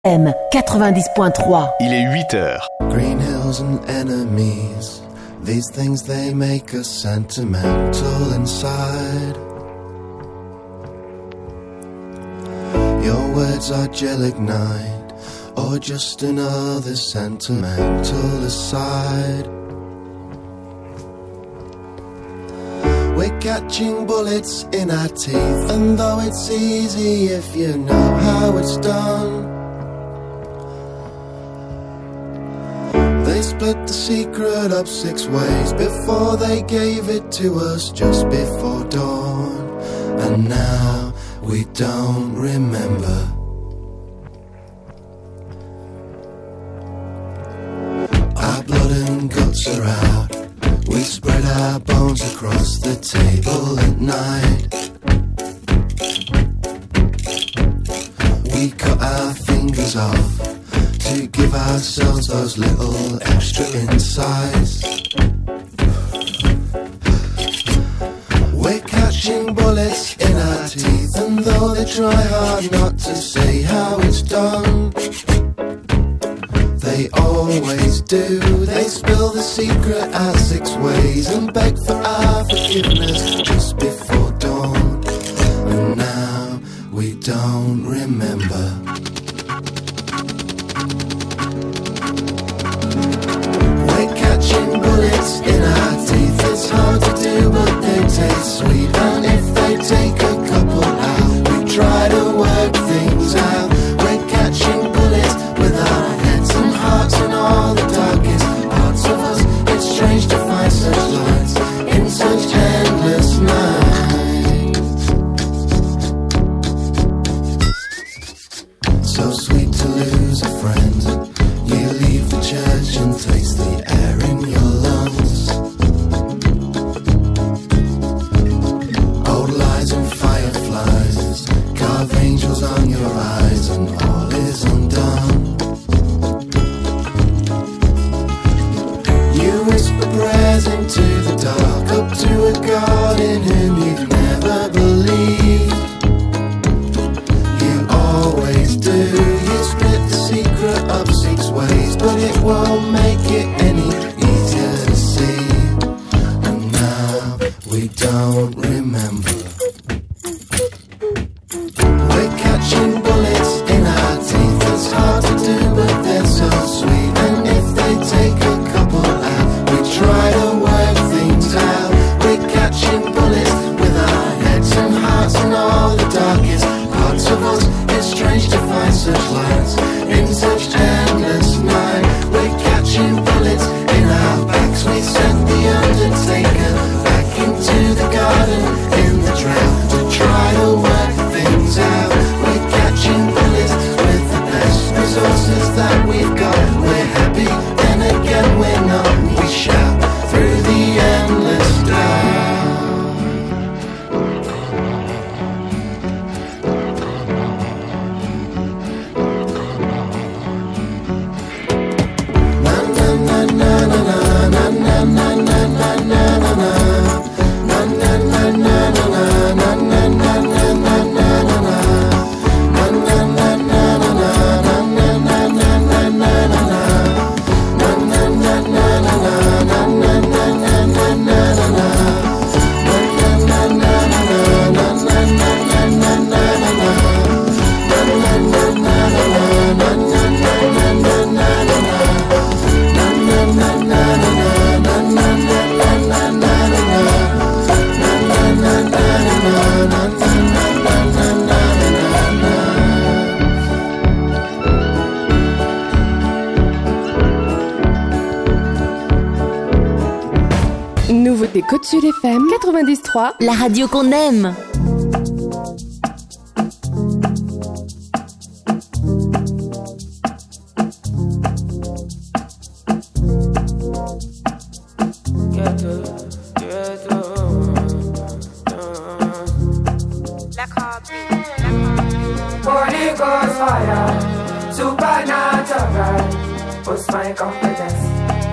M 90.3. Il est 8 heures. Green hills and enemies, these things they make us sentimental inside. Your words are gelignite, or just another sentimental aside. We're catching bullets in our teeth, and though it's easy if you know how it's done, they split the secret up 6 ways before they gave it to us just before dawn. And now we don't remember. Our blood and guts are out. We spread our bones across the table at night. We cut our fingers off to give ourselves those little extra insights. We're catching bullets in our teeth, and though they try hard not to say how it's done, they always do. They spill the secret our 6 ways and beg for our forgiveness just before dawn. And now we don't remember. We're catching bullets in our teeth. It's hard to do, but they taste sweet. And if they take a couple out, we try to work things out. We're catching bullets with our heads and hearts and all the darkest parts of us. It's strange to find such lights in such endless nights. So sweet to lose a friend. You leave the church and taste the air in your lungs. Old lies and fireflies carve angels on your eyes, and all is undone. You whisper prayers into the dark, up to a God in whom you've never believed. You always do. You split the secret up 6 ways, but it won't make it any easier to see. And now we don't remember. We're catching bullets in our teeth. It's hard to do, but they're so sweet. And if they take a couple out, we try to work things out. We're catching bullets with our heads and hearts and all the darkest parts of us. It's strange to find such lights in such endless night. We're catching bullets in our backs. We sent the undertaker back into the garden in the drought to try to work things out. We're catching bullets with the best resources that we've got. We're happy, then again we're not. We shout through the endless dark. Nouveauté Côte Sud FM 90.3, La radio qu'on aime. Holy Ghost fire, supernatural, boost my confidence.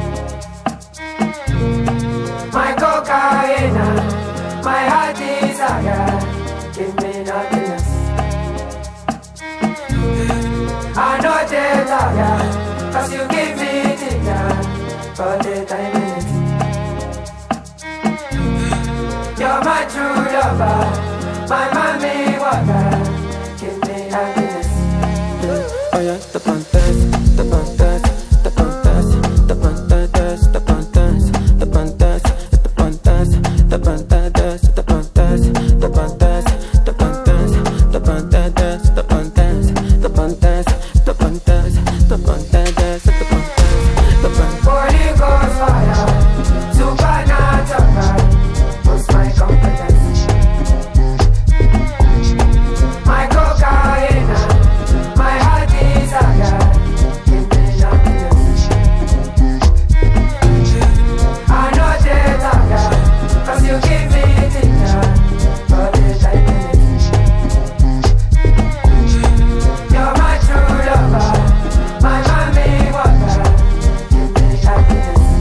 My cocaine, my heart desire, give me nothing less. I know 'cause you give me ginger for the diamond. You're my true lover, my mommy water, give me happiness. Oh yeah, the pantas, the pantas, the pantas, the pantas, the pantas, the pantas, the pantas, the pantas, the pantas, the pantas, the pantas, the pantas, the pantas, the pantas, the pantas, the pantas, the pantas. Holy Ghost fire, supernatural, boost my confidence. My cocaine, my heart desire, give me happiness. I know the tiger, 'cause you give me ginger for the diamond. You're my true lover, my mommy water, give me happiness.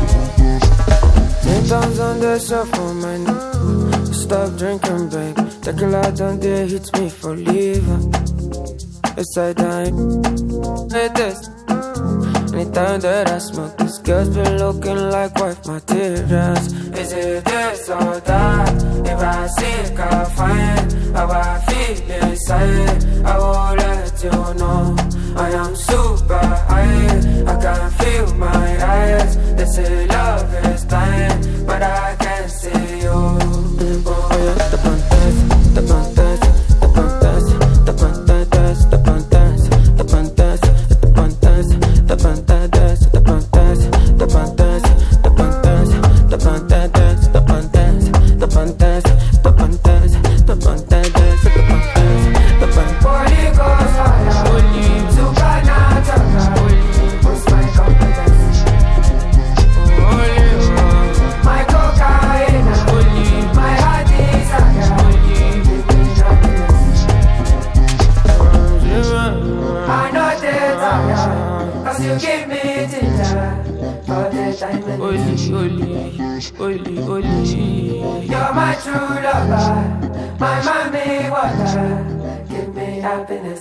10 pounds on the sofa, man. Stop drinking, babe. Tequila down there hits me for liver. It's I die. It is. Anytime that I smoke, this girl's been looking like wife materials. Is it this or that? If I seek, I'll find how I feel inside. I will let you know I am super high. I can feel my eyes. They say love is blind, but I can see you. Oh yeah, the pantas, the pantas, the pantas, the pantas, the pantas, the pantas, the pantas, the pantas, the pantas, the pantas, the pantas, the pantas, the pantas, the pantas, the pantas, the pantas, the pantas. Holy Ghost fire, supernatural, boost my confidence. My cocaine, my heart desire, give me happiness. I know the tiger, 'cause you give me ginger for the diamond. You're my true lover, my mommy water, give me happiness.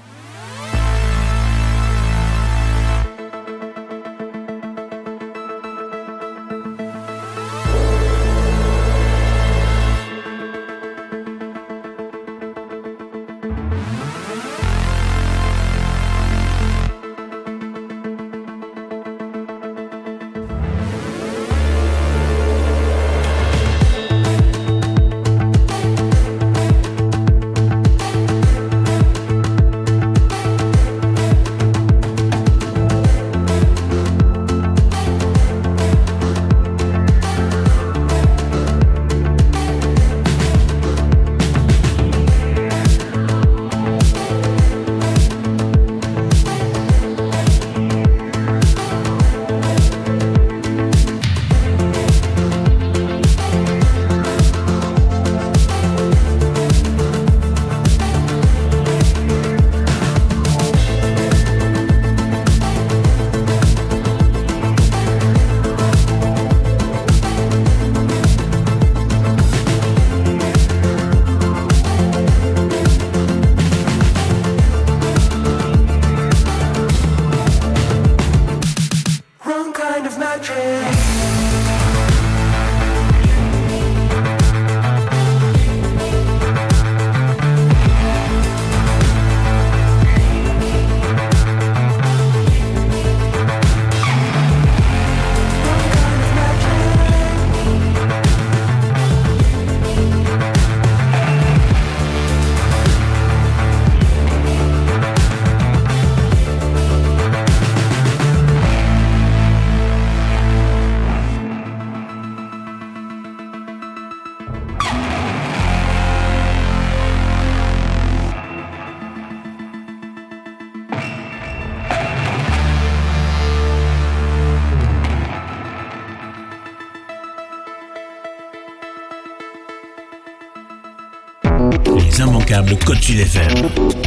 Les immanquables Côte Sud FM.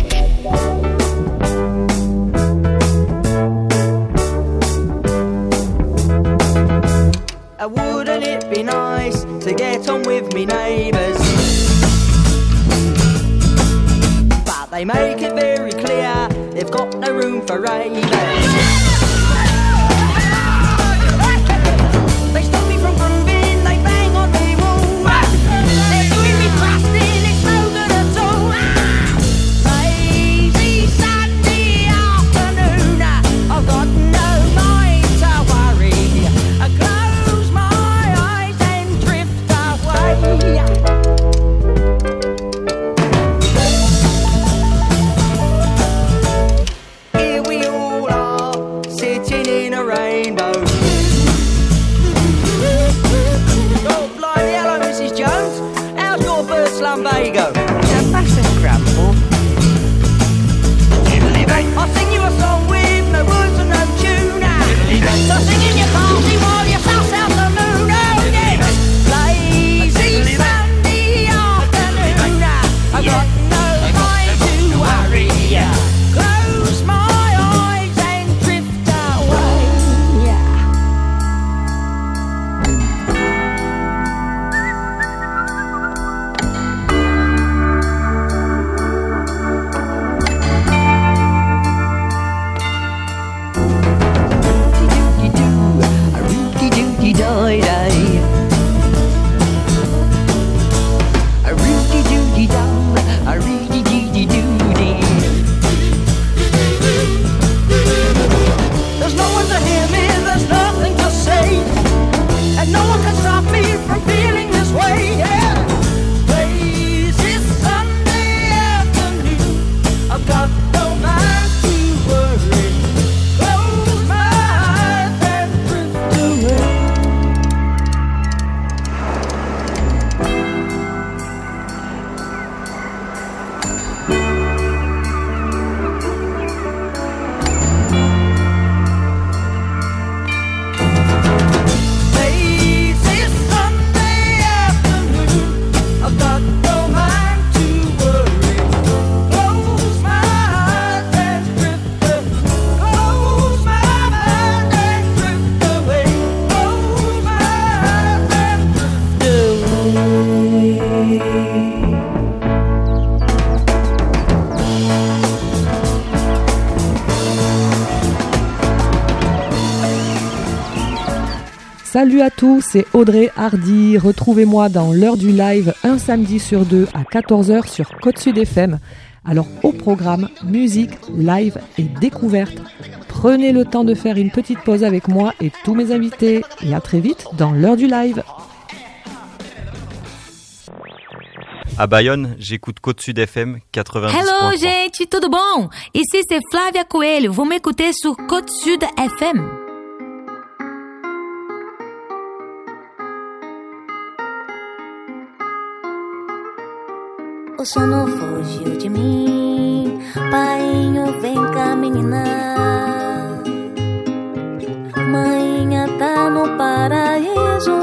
Wouldn't it be nice to get on with me neighbours? But they make it very clear they've got no room for ravers. Salut à tous, c'est Audrey Hardy. Retrouvez-moi dans l'heure du live un samedi sur deux à 14h sur Côte Sud FM. Alors au programme, musique, live et découverte. Prenez le temps de faire une petite pause avec moi et tous mes invités. Et à très vite dans l'heure du live. À Bayonne, j'écoute Côte Sud FM 90.3. Hello, gente, tudo bom? Ici, c'est Flávia Coelho. Vous m'écoutez sur Côte Sud FM. O sono fugiu de mim, painho, vem cá, menina. Mainha tá no paraíso,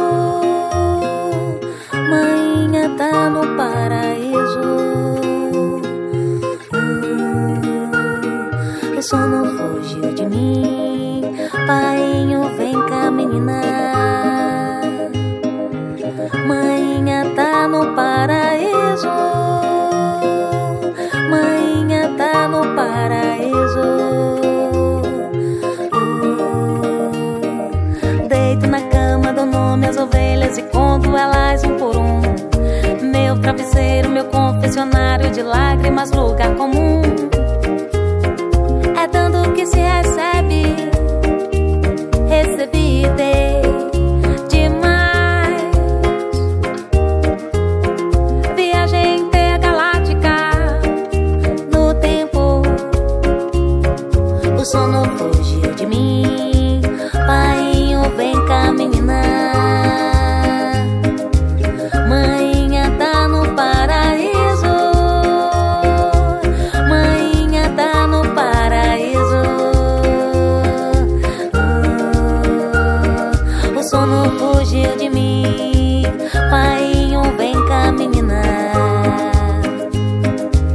mainha tá no paraíso. O sono fugiu de mim, painho, vem cá, menina. Mainha tá no paraíso, mainha tá no paraíso. Deito na cama, dou nome às ovelhas e conto elas um por um. Meu travesseiro, meu confessionário de lágrimas, lugar comum. É dando que se recebe, recebi e dei demais. Viagem intergaláctica no tempo. O sono fugiu de mim, painho, vem cá, menina. Mainha tá no paraíso, mainha tá no paraíso. O sono fugiu de mim, painho, vem cá, menina.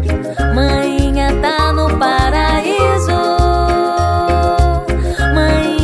Mainha tá no paraíso, mainha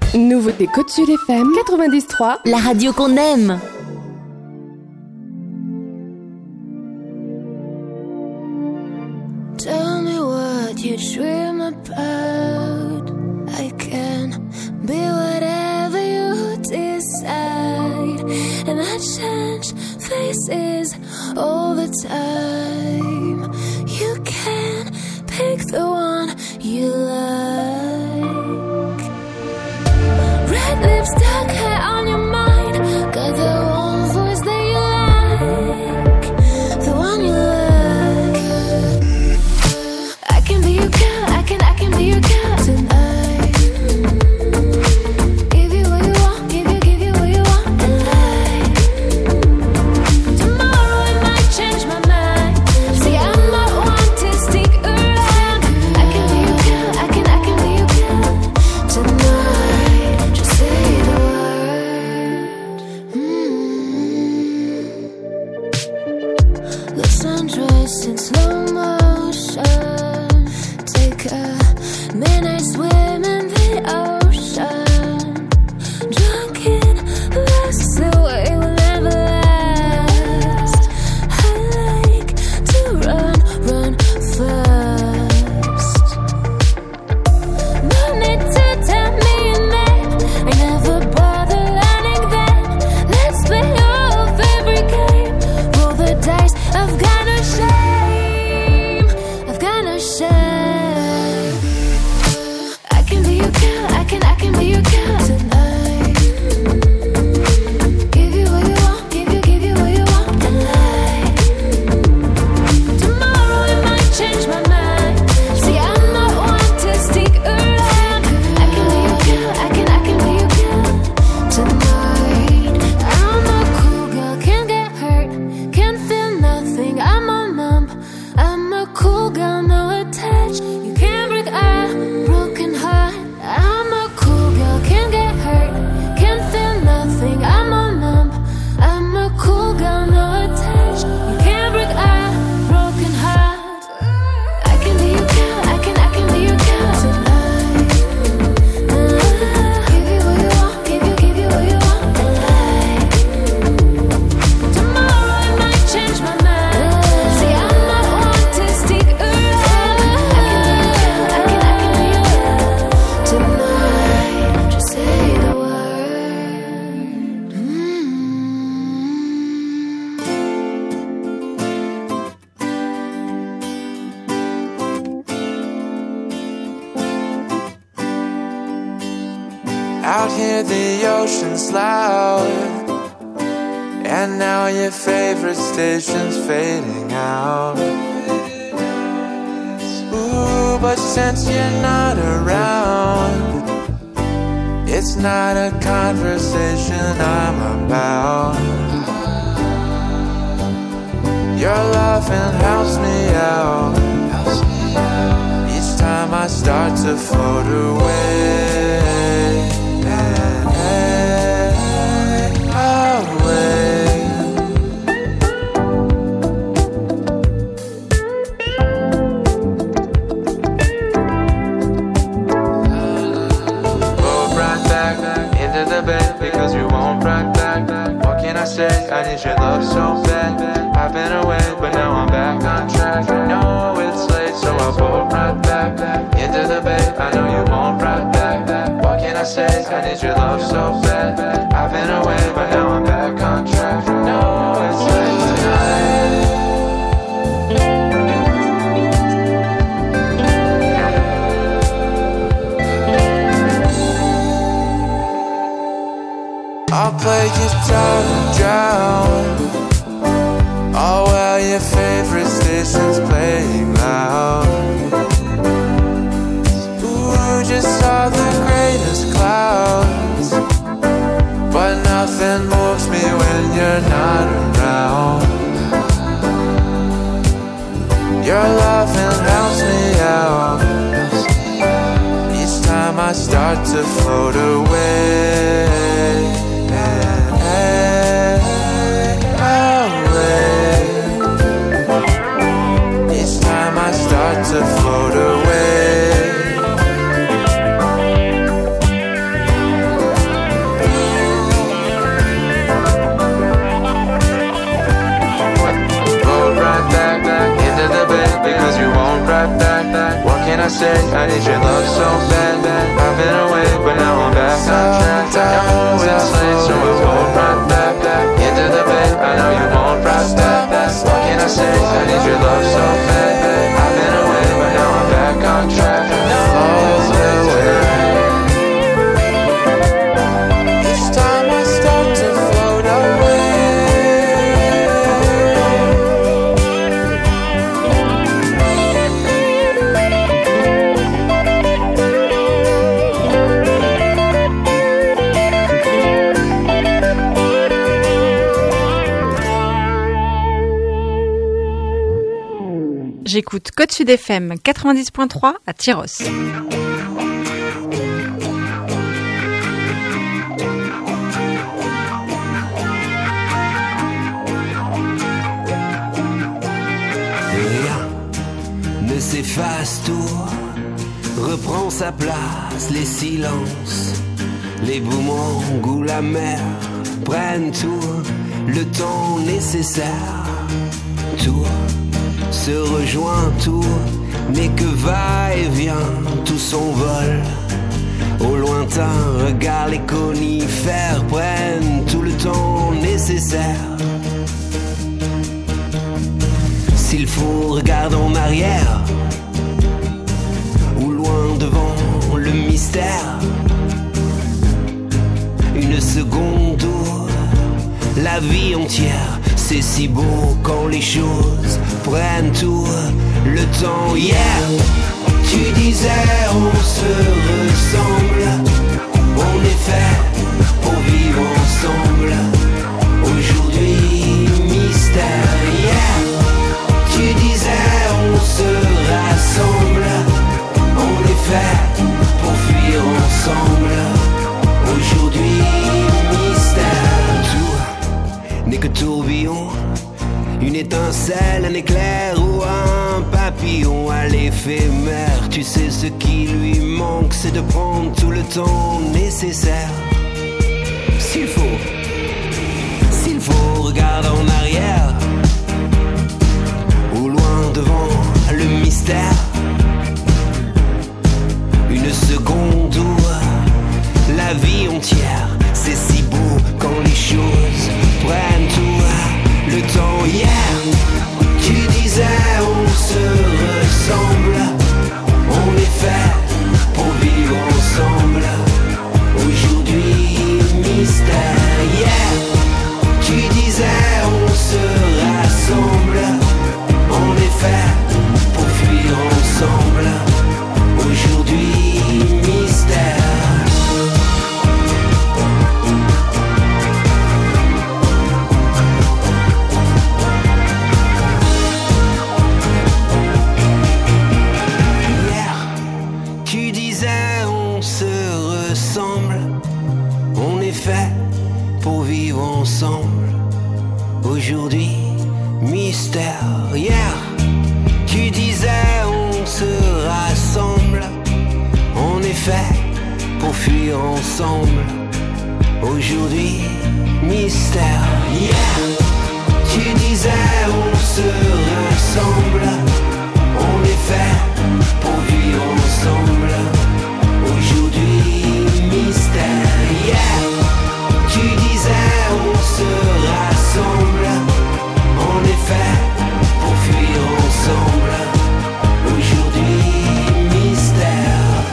Nouveauté Côte Sud FM 90.3, la radio qu'on aime. Tell me what you dream about. I can be whatever you decide, and I change faces all the time. You can pick the one you like. Red lips, dark hair on your mind. Got the one voice that you like, the one you like. I can be your girl, I can be your girl tonight. Give you what you want, give you what you want tonight. Tomorrow I might change my mind. See, I'm not one to stick around. I can be your girl, I can be your girl tonight. Just say the word. The sunrise in slow motion. Take a midnight swim in the ocean. Drunk in lust, the way will never last. I like to run fast. No need to tell me your name. I never bother learning that. Let's play your favorite game. Roll the dice. I've got no shame. I've got no shame. I can be your girl. I can be your girl tonight. Give you what you want. Give you what you want tonight. Tomorrow I might change my mind. See, I'm not one to stick around. I can be your girl. I can be your girl tonight. I'm a cool girl, can't get hurt, can't feel nothing. I'm a numb. I'm a cool girl, no attach. You can't break a broken heart. I'm a cool girl, can't get hurt, can't feel nothing. I'm a numb. I'm a cool girl, no attach. You can't break a broken heart. I can be your girl, I can be your girl tonight. Give you what you want, give you what you want tonight. Tomorrow I might change my mind. See, I'm not one to stick around. I can be your girl tonight. Just say the word. Out here the ocean's loud, and now your favorite station's fading out. Ooh, but since you're not around, it's not a conversation I'm about. Your loving helps me out each time I start to float away. Because you won't rock back. What can I say? I need your love so bad. I've been away, but now I'm back on track. I know it's late, so I'll bolt right back into the bay. I know you won't rock back. What can I say? I need your love so bad. I've been away, but now I'm back on track. I know it's late tonight. I'll play guitar and drown. Oh well, your favorite station's playing loud. Ooh, just saw the greatest clouds, but nothing moves me when you're not around. Your loving helps me out each time I start to float away. Each time I start to float away. j'écoute Côte Sud FM 90.3 à Tyros. Ne s'efface, tout reprend sa place, les silences, les boomerangs ou la mer prennent tout le temps nécessaire. Tout se rejoint, tout n'est que va-et-vient, tout s'envole. Au lointain, regarde les conifères prennent tout le temps nécessaire. S'il faut, regarde en arrière ou loin devant le mystère. Une seconde où la vie entière, c'est si beau quand les choses prennent tout le temps. Hier, tu disais on se ressemble, on est fait pour vivre ensemble. Aujourd'hui, mystère. Hier, tu disais on se rassemble, on est fait pour fuir ensemble. Aujourd'hui, mystère. Tout n'est que tourbillon, une étincelle, un éclair ou un papillon à l'éphémère. Tu sais ce qui lui manque, c'est de prendre tout le temps nécessaire. S'il faut, regarde en arrière ou loin devant le mystère. Une seconde où la vie entière, c'est si beau quand les choses prennent tout le temps. Hier, tu disais on se ressemble, on est fait pour vivre ensemble. Aujourd'hui, mystère. Hier, tu disais on se rassemble, on est fait pour fuir ensemble. Aujourd'hui, mystère. Hier, tu disais on se ressemble, on est fait pour vivre ensemble. Aujourd'hui, mystère. Hier, tu disais on se rassemble, on est fait pour fuir ensemble. Aujourd'hui, mystère. Hier, tu disais on se rassemble, on est fait pour vivre ensemble. Aujourd'hui, mystère. Hier, tu disais on se rassemble, on est fait pour fuir ensemble. Aujourd'hui, mystère.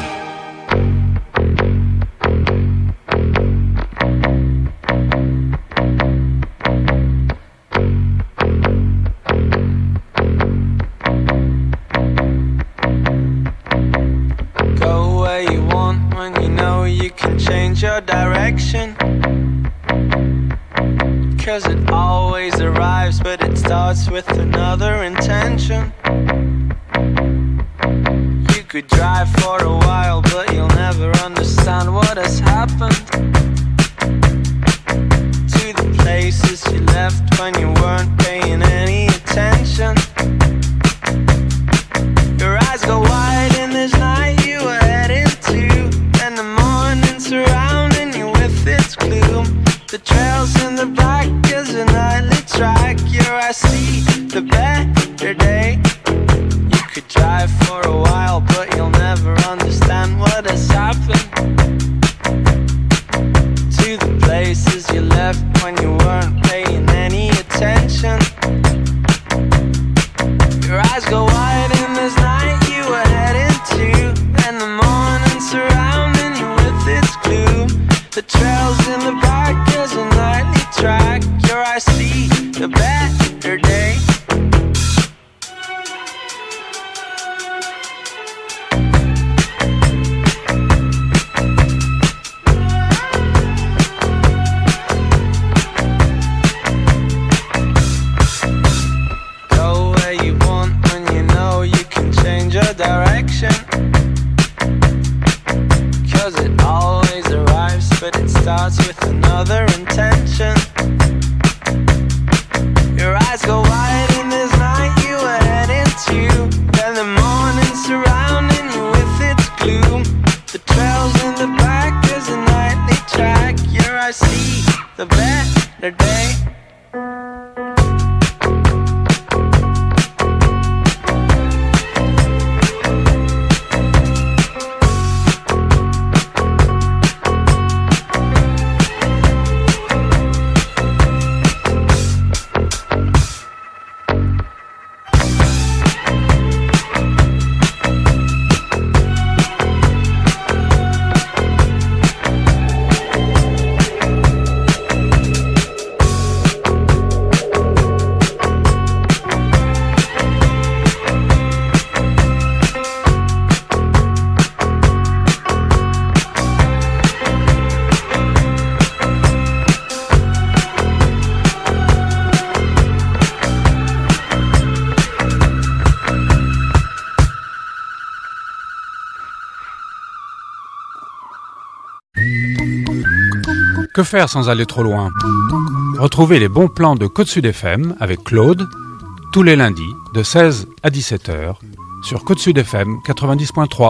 Go where you want when you know you can change your direction. 'Cause it always arrives, but it starts with another intention. You could drive for a while, but you'll never understand what has happened to the places you left when you weren't paying any attention. Your eyes go wide in this night you were heading to, and the morning surrounding you with its gloom. The trails in the black is a nightly track. Your eyes see the better day. You could drive for a while, but you'll never understand what has happened to the places you left when you weren't paying any attention. Your eyes go wide in this night you were heading to, and the morning surrounding you with its gloom. The trails in the back is a nightly track. Your eyes see the better day. Go where you want when you know 'cause it always arrives, but it starts with another intention. Your eyes go wide in this night you are heading to, then the morning surrounding you with its gloom. The trails in the back is a nightly track. Your eyes see the better day. Que faire sans aller trop loin? Retrouvez les bons plans de Côte Sud FM avec Claude tous les lundis de 16 à 17h sur Côte Sud FM 90.3.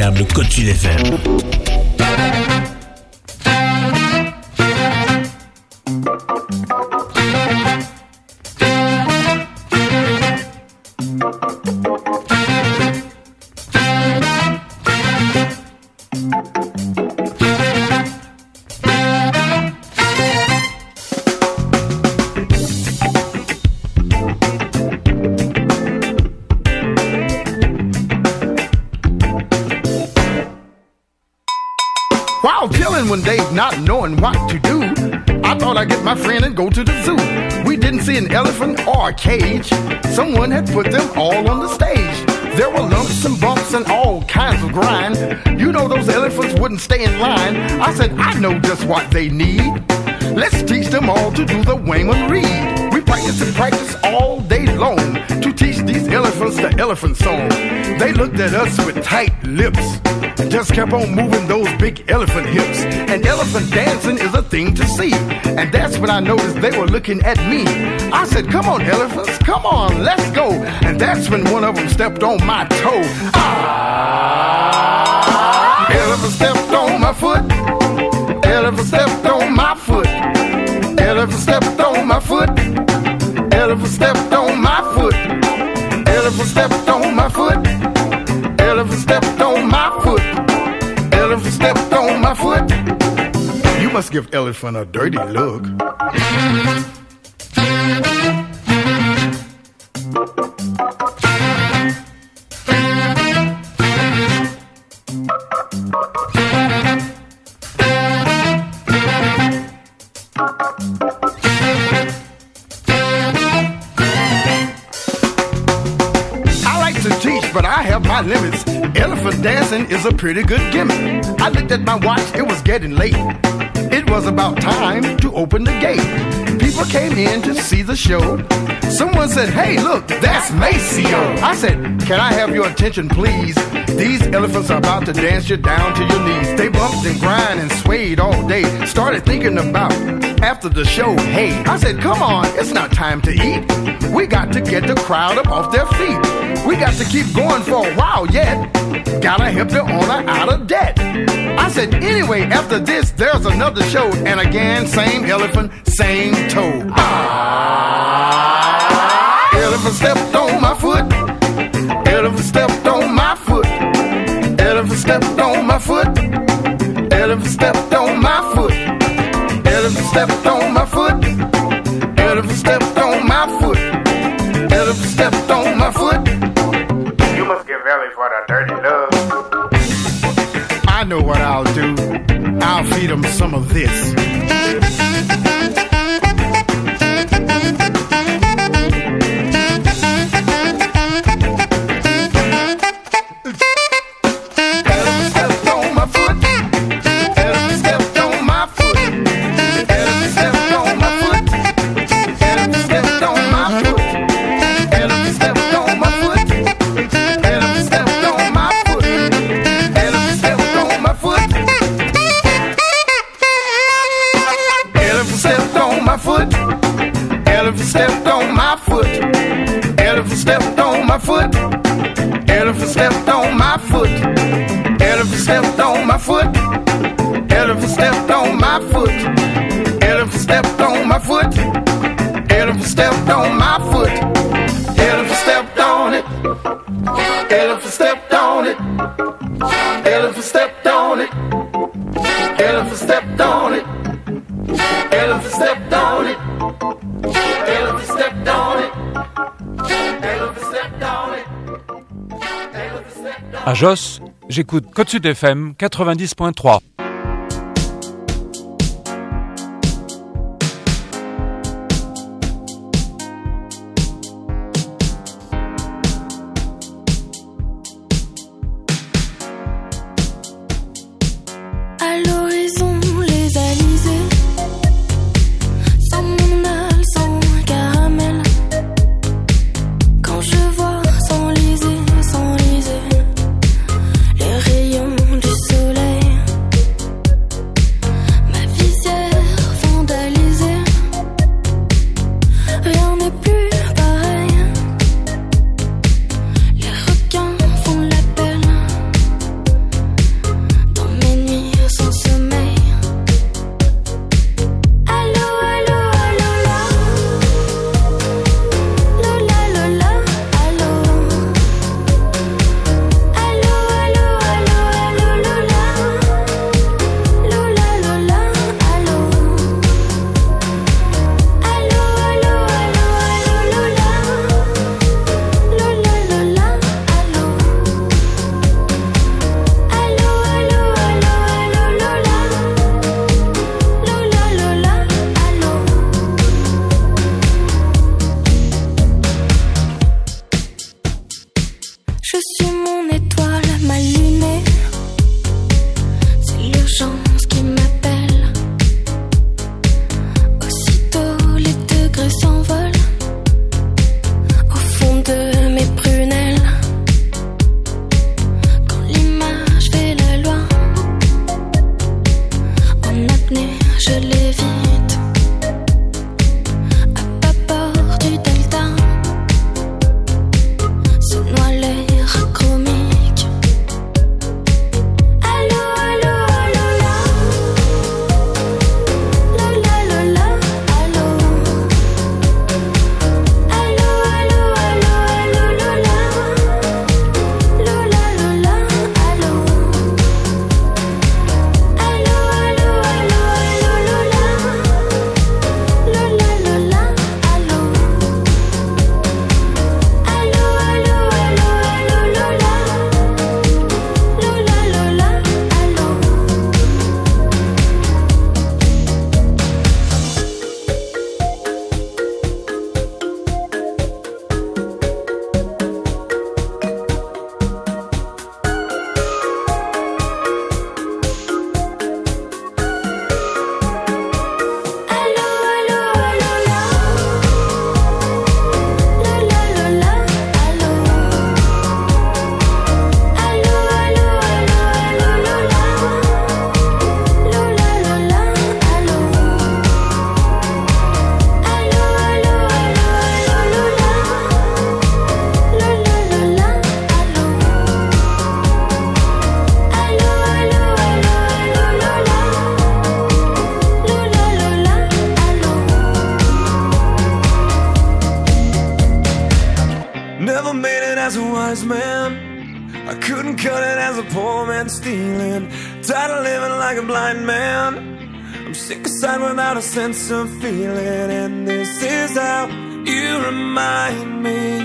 immanquable Côte Sud FM. While chilling one day, not knowing what to do, I thought I'd get my friend and go to the zoo. We didn't see an elephant or a cage. Someone had put them all on the stage. There were lumps and bumps and all kinds of grind. You know those elephants wouldn't stay in line. I said, I know just what they need. Let's teach them all to do the Wayman Reed. We practice and practice all day long to teach these elephants the elephant song. They looked at us with tight lips, just kept on moving those big elephant hips. And elephant dancing is a thing to see. And that's when I noticed they were looking at me. I said, come on, elephants, come on, let's go. And that's when one of them stepped on my toe. Ah! Elephant stepped on my foot. Elephant stepped on my foot. Elephant stepped on my foot. Elephant stepped on my foot. Elephant stepped on my foot. Elephant stepped on my foot. Elephant stepped on my foot. You must give elephant a dirty look. But I have my limits. Elephant dancing is a pretty good gimmick. I looked at my watch, it was getting late. It was about time to open the gate. People came in to see the show. Someone said, hey, look, that's Maceo. I said, can I have your attention, please? These elephants are about to dance you down to your knees. They bumped and grind and swayed all day. Started thinking about after the show, hey. I said, come on, it's not time to eat. We got to get the crowd up off their feet. We got to keep going for a while yet. Gotta help the owner out of debt. I said, anyway, after this, there's another show. And again, same elephant, same toe. Ah! Elephant stepped on my foot. Elephant stepped on my foot. Elephant stepped on my foot. Elephant stepped on my foot. Elephant stepped on my foot. Elephant stepped on my foot. Elephant stepped on my foot. You must give elephant a dirty look. I know what I'll do. I'll feed them some of this. Elephant stepped on my foot. Elephant stepped on my foot. Elephant stepped on my foot. Elephant stepped on my foot. Elephant stepped on my foot. Elephant stepped on my foot. Elephant stepped on my foot. Elephant stepped on it. Elephant stepped on it. Elephant stepped on it. Elephant stepped on it. Elephant stepped on it. Elephant stepped on it. Elephant stepped on it. À Jos, j'écoute Côte Sud FM 90.3. À l'horizon, les alizés, sans mon âle, sans caramel. Quand je vois s'enliser les rayons du soleil. Never made it as a wise man. I couldn't cut it as a poor man stealing. Tired of living like a blind man. I'm sick aside without a sense of feeling. And this is how you remind me.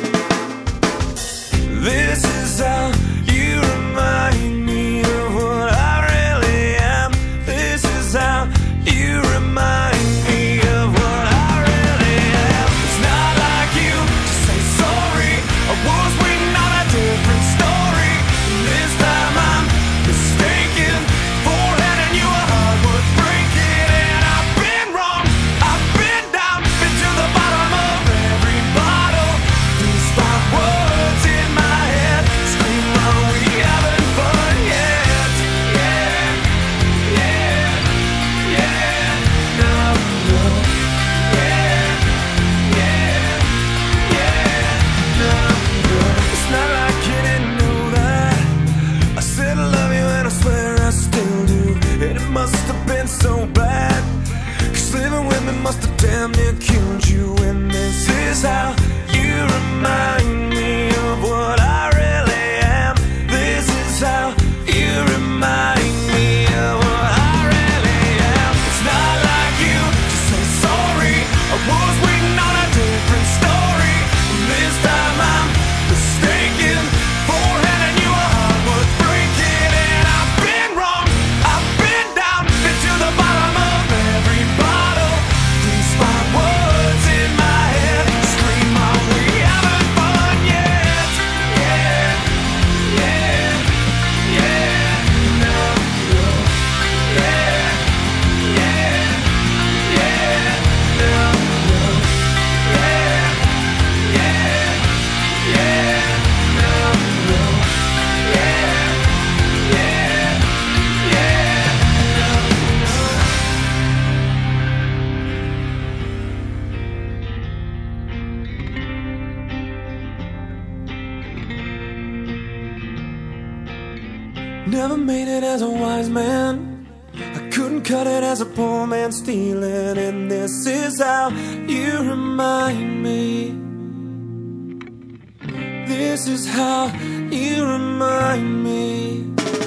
This is how you remind me of what I really am. This is how you remind me of what I really am. It's not like you to say sorry. I was waiting on a different story. This time I'm mistaken for handing you a heart worth breaking. And I've been wrong, I've been down, been to the bottom of every bottle. These 5 words in my head scream, are we having fun yet? Yeah, yeah, yeah, no, no. Yeah, yeah, yeah, no, no. It's not like you didn't know that I said I love you and I swear I still do. And it must have been so bad, 'cause living with me must have damn near killed you. And this is how you remind me of what I really am. This is how you remind me of what I really am. It's not like you to say sorry. I was waiting on a different story. This time I'm mistaken for handing you a heart worth breaking. And I've been wrong, I've been down, been to the bottom of every bottle. These 5 words in my head scream, are we having fun yet? Yeah, yeah, yeah, no, no. Yeah, yeah, yeah, no, no. Yeah, yeah, yeah, no, no. Yeah, yeah, yeah, no, no. Never made it as a wise man. I couldn't cut it as a poor man stealing. And this is how you remind me. This is how you remind me.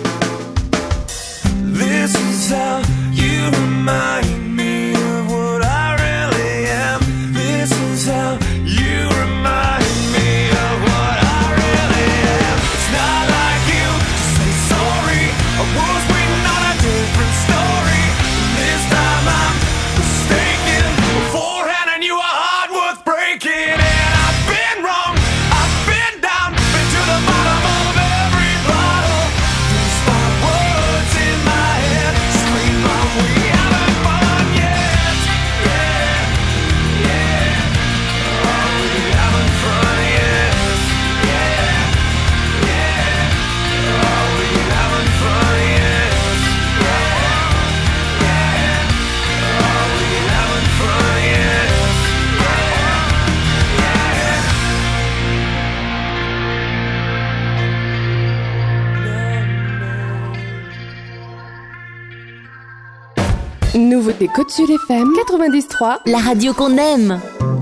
This is how you remind me of what I really am. This is how you remind me of what I really am. It's not like you to say sorry. I was waiting on a different story. This time I'm mistaken for handing you a heart worth breaking. And I've been wrong, I've been down, been to the bottom of every bottle. These 5 words in my head scream, are we having fun yet? Yeah, yeah. Are we having fun yet? Yeah, yeah. Are we having fun yet? Yeah, yeah. Are we having fun yet? Nouveauté Côte Sud FM 93. La radio qu'on aime.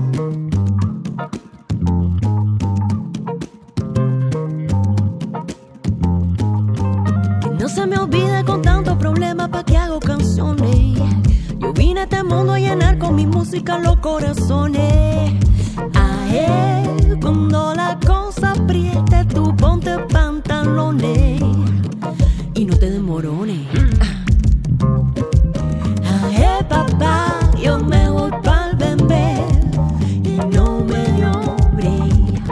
Que no se me olvide con tantos problemas pa' que hago canciones. Yo vine a este mundo a llenar con mi música los corazones. Cuando la cosa apriete, tú ponte pantalones y no te demorones. Papá, yo me voy pa'l bembé y no me lloré.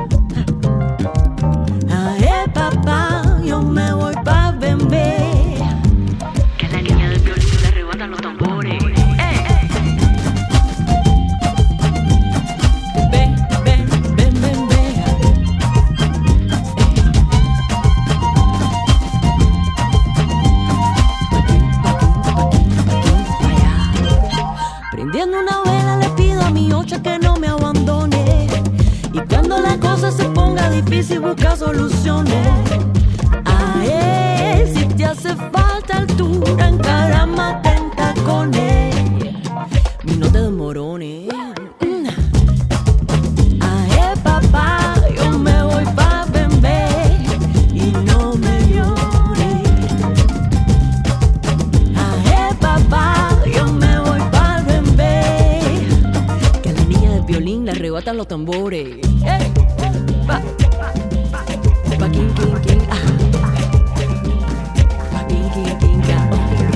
Papá, yo me voy pa'l bembé. Que la niña del violín le arrebatan los tambores. Ven, ven, ven, ven, ven. Prendiendo una vela le pido a mi ocho que no me abandone. Y cuando la cosa se ponga difícil busca soluciones. Si te hace falta altura, encármate en tacones y no te demorones. Papá, yo sueltan los tambores. Hey, pa, pa, king, king, king, ah. Pa, king, king, king, ah.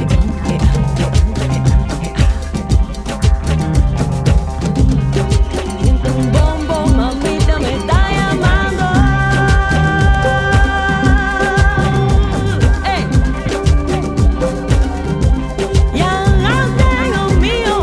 Un bombo, mamita, me está llamando. Hey. Ya no tengo mío,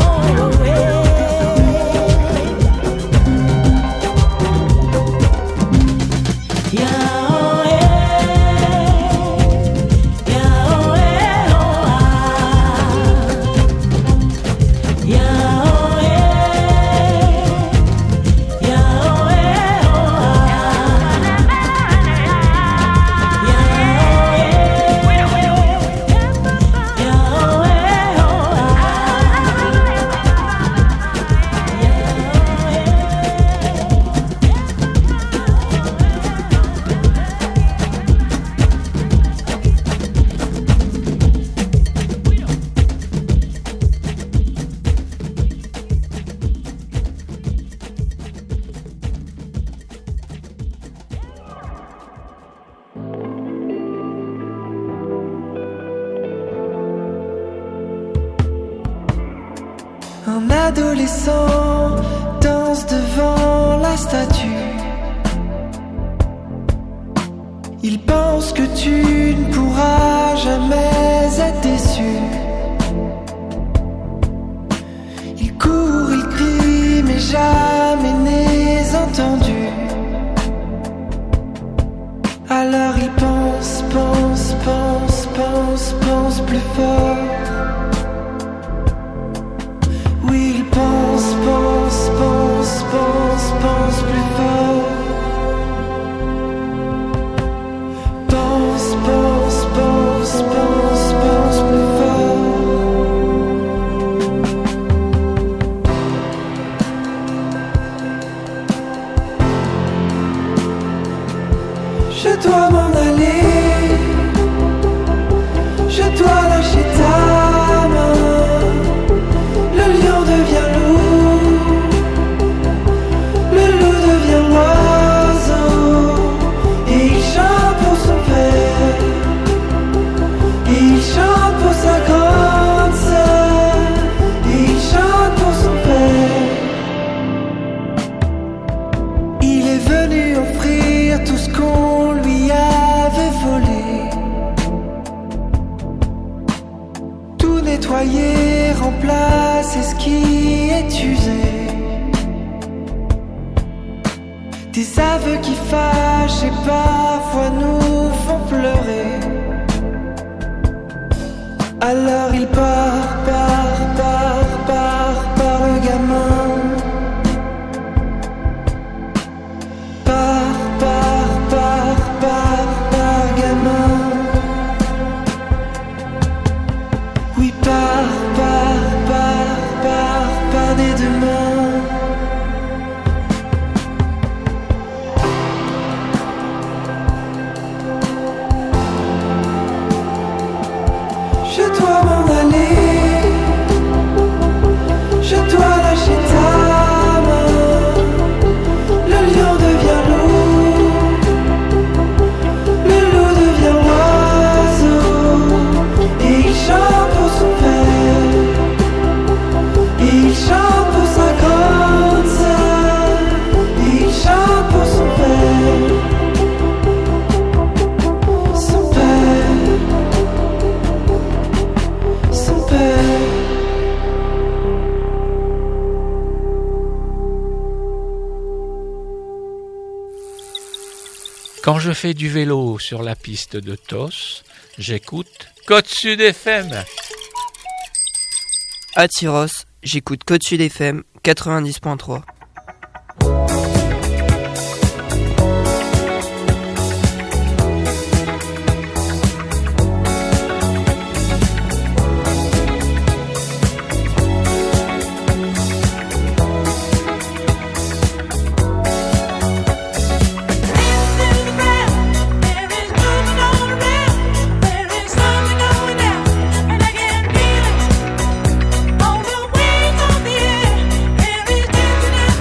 Un adolescent danse devant la statue. Il pense que tu ne pourras jamais être déçu. Il court, il crie, mais jamais n'est entendu. Alors il pense, pense, pense, pense, pense plus fort. Oui, il pense, pense, pense, pense, pense plus fort. Pense, pense, pense, pense, pense plus fort. Je dois m'en aller, je dois lâcher ta main. Le lion devient loup, le loup devient oiseau. Et il chante pour son père, et il chante pour sa grande sœur, et il chante pour son père. Il est venu offrir tout ce qu'on lui avait volé. Tout nettoyer, remplacer ce qui est usé. Des aveux qui fâchent et parfois nous font pleurer. Alors il part, part, part, part, part le gamin. Part, part, part, part, part gamin. Oui, part, part, part, part, part des deux mains. Je dois m'en aller, je dois lâcher ta main. Le lion devient loup, le loup devient oiseau. Et il chante pour son père, et il chante pour sa grande sœur, et il chante pour son père. Son père, son père. Quand je fais du vélo sur la piste de Tos, j'écoute Côte Sud FM. À Tyros, j'écoute Côte Sud FM 90.3. On the wings of the air, there is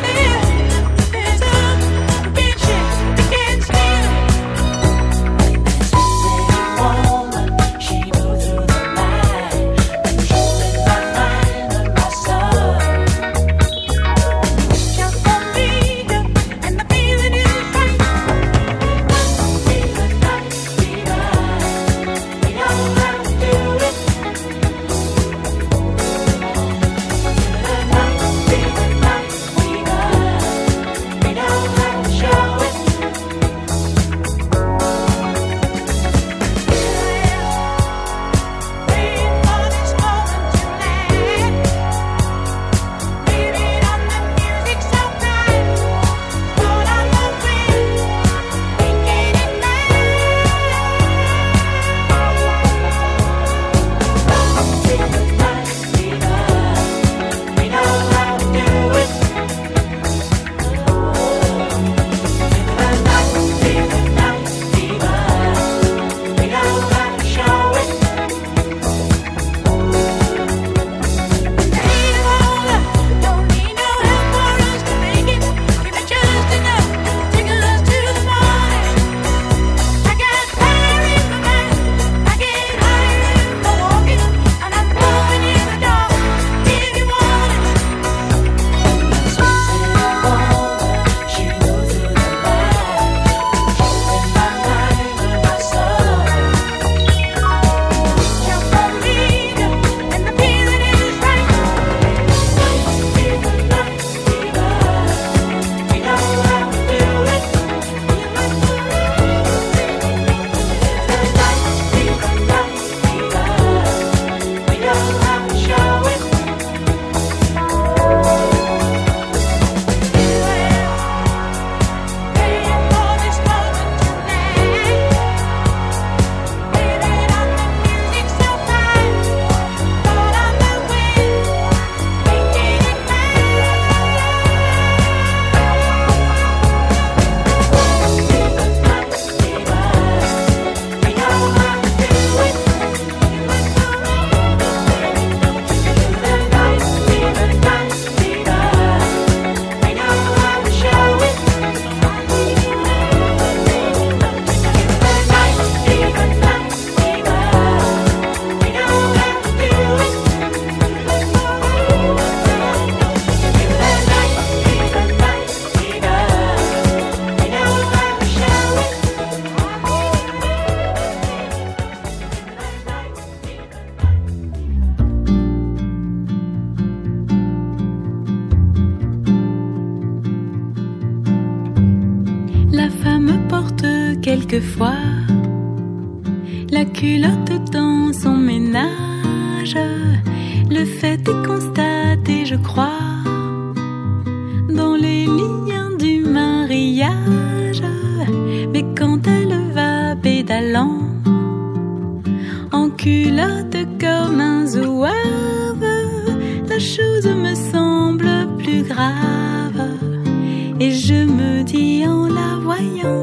quelquefois la culotte dans son ménage. Le fait est constaté, je crois, dans les liens du mariage. Mais quand elle va pédalant en culotte comme un zouave, la chose me semble plus grave. Et je me dis en la voyant,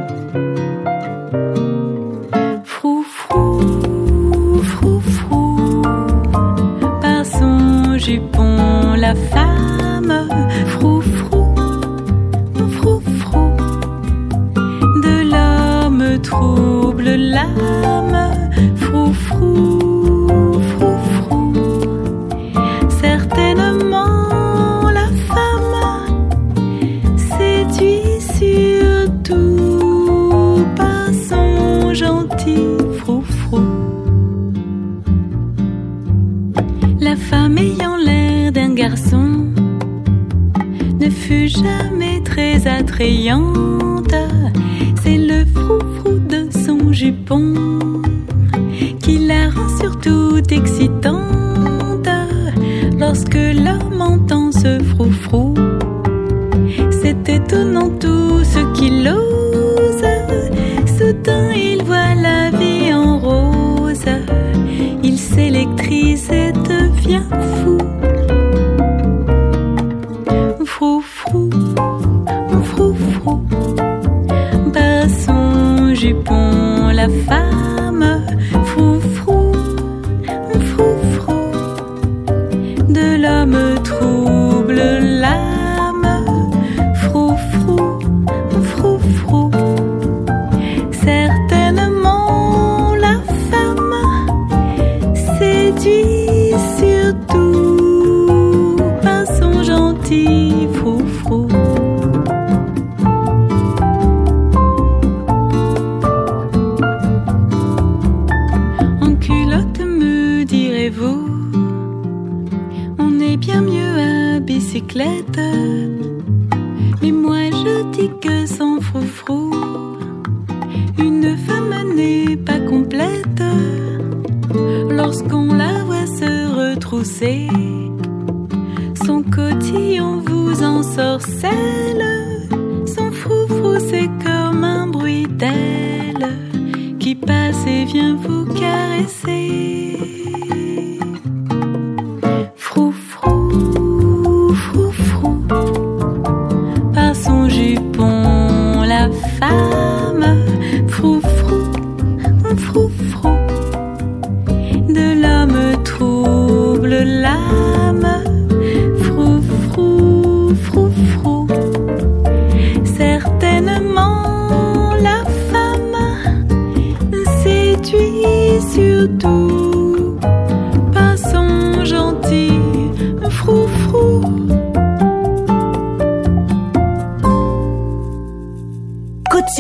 frou frou, frou frou, par son jupon la femme, frou frou, frou frou, de l'homme trouble l'âme, frou frou, frou frou. Certainement la femme séduit surtout par son gentil frou-frou. La femme ayant l'air d'un garçon ne fut jamais très attrayante. C'est le frou-frou de son jupon qui la rend surtout excitante. Lorsque l'homme entend ce frou-frou, c'est étonnant tout ce qu'il ose. Soudain il voit la vie en rose. Il s'électrise et devient fou. Frou-frou, frou-frou, par son jupon la femme, frou-frou, frou-frou, de l'homme trouble l'âme, frou-frou, frou-frou. Certainement la femme séduit surtout par son gentil frou-frou. En culotte me direz-vous, on est bien mieux à bicyclette. Mais moi je dis que sans frou-frou, une femme n'est pas complète. Lorsqu'on la voit se retrousser, son cotillon vous ensorcelle. Son frou-frou c'est comme un bruit d'aile qui passe et vient vous caresser. Frou-frou, frou-frou, par son jupon la femme, frou-frou, frou-frou, de l'homme trouble l'âme, frou-frou, frou-frou. Certainement, la femme séduit surtout